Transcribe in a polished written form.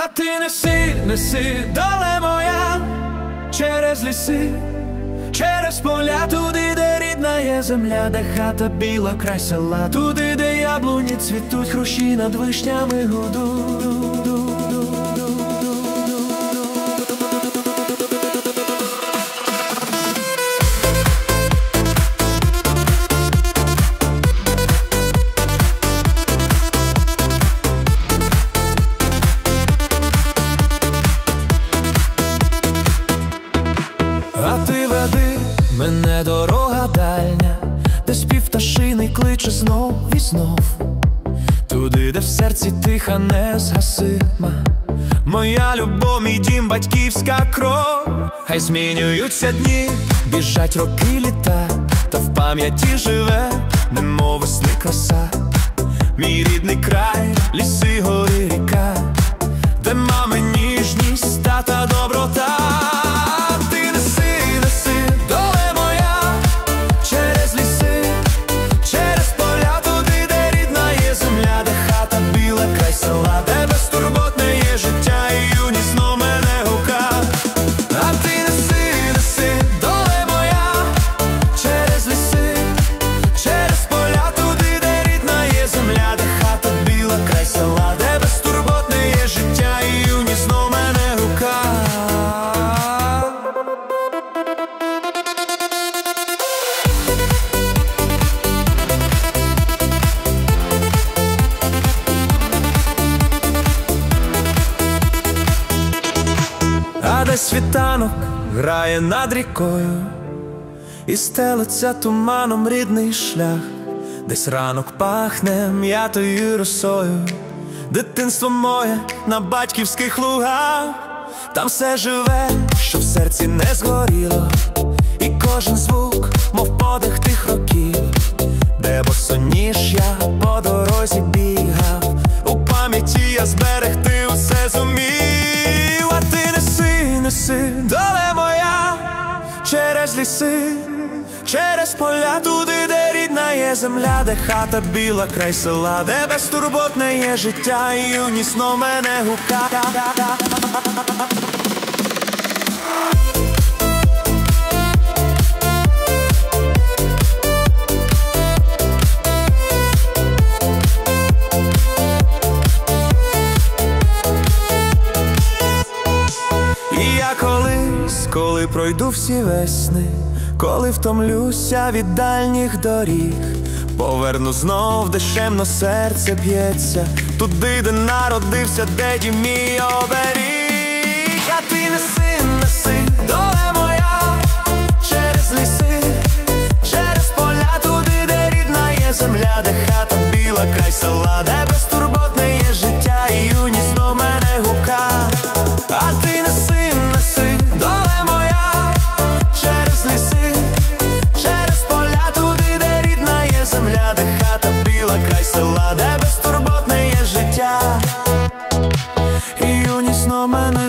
А ти неси, неси, доле моя, через ліси, через поля, туди, де рідна є земля, де хата біла, край села, туди, де яблуні цвітуть, хрущі над вишнями гудуть. А ти веди мене, дорога дальня, де спів пташиний кличе знов і знов, туди, де в серці тиха незгасима моя любов, мій дім, батьківська кров. Хай змінюються дні, біжать роки, літа, та в пам'яті живе, немов весни краса, мій рідний край, ліси, гори, ріка, де мами ніжність, тата доброта. А десь світанок грає над рікою, і стелиться туманом рідний шлях, десь ранок пахне м'ятою росою, дитинство моє на батьківських лугах. Там все живе, що в серці не згоріло, і кожен звук, мов подих тих років, де босоніж я по дорозі бігав, у пам'яті я зберегти усе зумів. А ти неси, доле моя, через ліси, через поля, туди, де рідна є земля, де хата біла, край села, де безтурботне є життя, і юність знов мене гукає. І я колись, коли пройду всі весни, коли втомлюся від дальніх доріг, поверну знов, де шемно серце б'ється, туди, де народився, де дім мій оберіг. А ти неси, доле моя, через ліси, через поля, туди, де рідна є земля, де хата біла, край села, де безтурботне є життя, і юність знов мене гукає. А ти неси, доле моя, через ліси, через поля, туди, де рідна є земля, де хата біла, край села, де безтурботне є життя, і юність знов мене